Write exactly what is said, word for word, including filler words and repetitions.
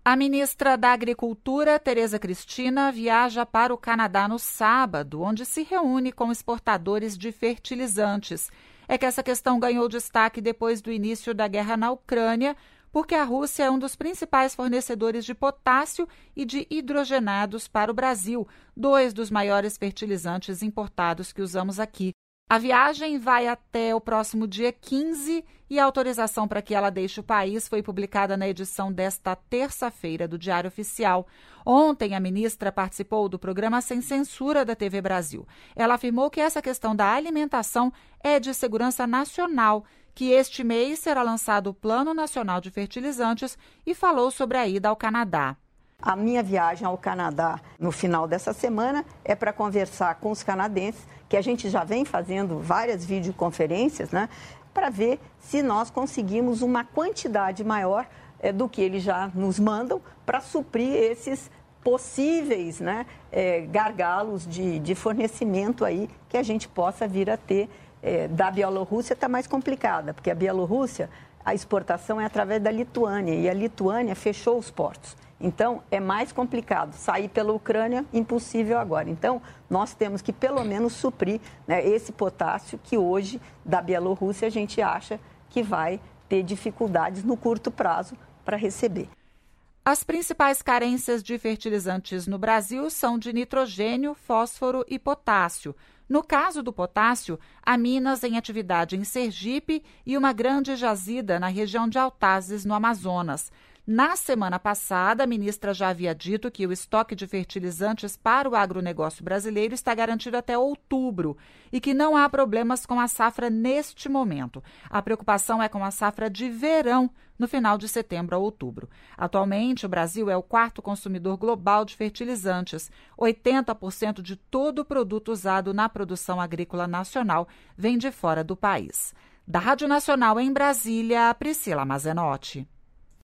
A ministra da Agricultura, Tereza Cristina, viaja para o Canadá no sábado, onde se reúne com exportadores de fertilizantes. É que essa questão ganhou destaque depois do início da guerra na Ucrânia, porque a Rússia é um dos principais fornecedores de potássio e de hidrogenados para o Brasil, dois dos maiores fertilizantes importados que usamos aqui. A viagem vai até o próximo dia quinze e a autorização para que ela deixe o país foi publicada na edição desta terça-feira do Diário Oficial. Ontem, a ministra participou do programa Sem Censura da T V Brasil. Ela afirmou que essa questão da alimentação é de segurança nacional, que este mês será lançado o Plano Nacional de Fertilizantes e falou sobre a ida ao Canadá. A minha viagem ao Canadá no final dessa semana é para conversar com os canadenses, que a gente já vem fazendo várias videoconferências, né, para ver se nós conseguimos uma quantidade maior é, do que eles já nos mandam para suprir esses possíveis, né, é, gargalos de, de fornecimento aí que a gente possa vir a ter. É, da Bielorrússia está mais complicada, porque a Bielorrússia, a exportação é através da Lituânia e a Lituânia fechou os portos. Então, é mais complicado. Sair pela Ucrânia, impossível agora. Então, nós temos que, pelo menos, suprir, né, esse potássio que hoje, da Bielorrússia, a gente acha que vai ter dificuldades no curto prazo para receber. As principais carências de fertilizantes no Brasil são de nitrogênio, fósforo e potássio. No caso do potássio, há minas em atividade em Sergipe e uma grande jazida na região de Altazes, no Amazonas. Na semana passada, a ministra já havia dito que o estoque de fertilizantes para o agronegócio brasileiro está garantido até outubro e que não há problemas com a safra neste momento. A preocupação é com a safra de verão, no final de setembro a outubro. Atualmente, o Brasil é o quarto consumidor global de fertilizantes. oitenta por cento de todo o produto usado na produção agrícola nacional vem de fora do país. Da Rádio Nacional em Brasília, Priscila Mazenotti.